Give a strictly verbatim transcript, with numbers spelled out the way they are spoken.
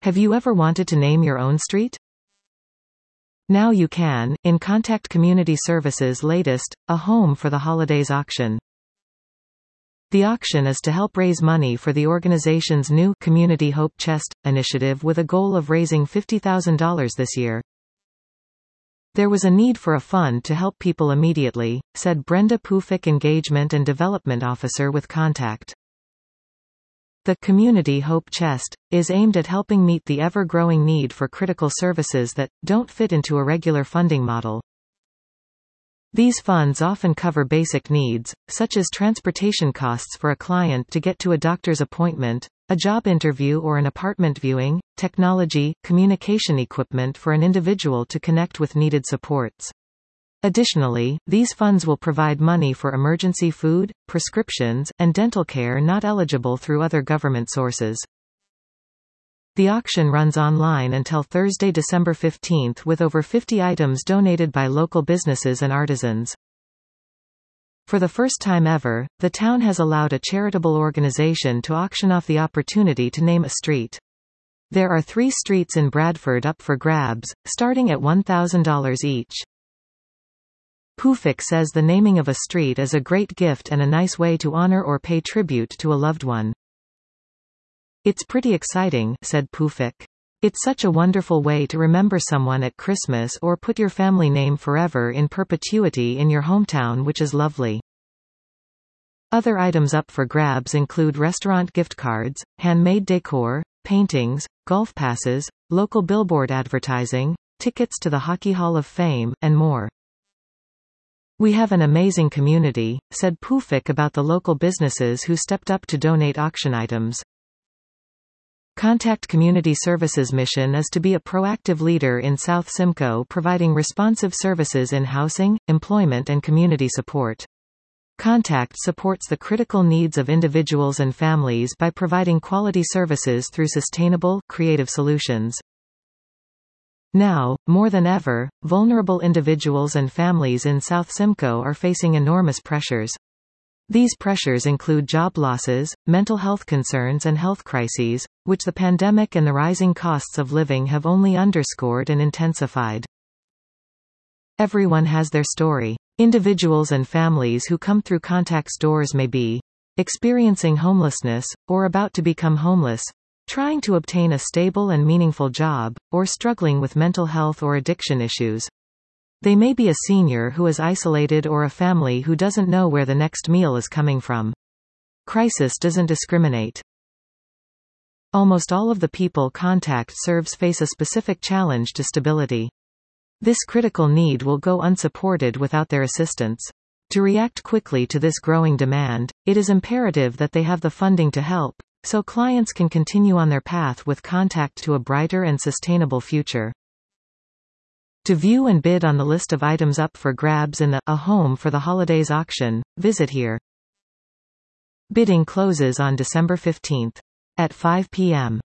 Have you ever wanted to name your own street? Now you can, in Contact Community Services' latest, A Home for the Holidays auction. The auction is to help raise money for the organization's new Community Hope Chest initiative with a goal of raising fifty thousand dollars this year. There was a need for a fund to help people immediately, said Brenda Pufik, Engagement and Development Officer with Contact. The Community Hope Chest is aimed at helping meet the ever-growing need for critical services that don't fit into a regular funding model. These funds often cover basic needs, such as transportation costs for a client to get to a doctor's appointment, a job interview or an apartment viewing, technology, communication equipment for an individual to connect with needed supports. Additionally, these funds will provide money for emergency food, prescriptions, and dental care not eligible through other government sources. The auction runs online until Thursday, December fifteenth, with over fifty items donated by local businesses and artisans. For the first time ever, the town has allowed a charitable organization to auction off the opportunity to name a street. There are three streets in Bradford up for grabs, starting at one thousand dollars each. Pufik says the naming of a street is a great gift and a nice way to honor or pay tribute to a loved one. It's pretty exciting, said Pufik. It's such a wonderful way to remember someone at Christmas or put your family name forever in perpetuity in your hometown, which is lovely. Other items up for grabs include restaurant gift cards, handmade decor, paintings, golf passes, local billboard advertising, tickets to the Hockey Hall of Fame, and more. We have an amazing community, said Pufik about the local businesses who stepped up to donate auction items. Contact Community Services' mission is to be a proactive leader in South Simcoe, providing responsive services in housing, employment and community support. Contact supports the critical needs of individuals and families by providing quality services through sustainable, creative solutions. Now, more than ever, vulnerable individuals and families in South Simcoe are facing enormous pressures. These pressures include job losses, mental health concerns and health crises, which the pandemic and the rising costs of living have only underscored and intensified. Everyone has their story. Individuals and families who come through Contact's doors may be experiencing homelessness, or about to become homeless, trying to obtain a stable and meaningful job, or struggling with mental health or addiction issues. They may be a senior who is isolated or a family who doesn't know where the next meal is coming from. Crisis doesn't discriminate. Almost all of the people Contact serves face a specific challenge to stability. This critical need will go unsupported without their assistance. To react quickly to this growing demand, it is imperative that they have the funding to help, so clients can continue on their path with Contact to a brighter and sustainable future. To view and bid on the list of items up for grabs in the A Home for the Holidays auction, visit here. Bidding closes on December fifteenth at five p m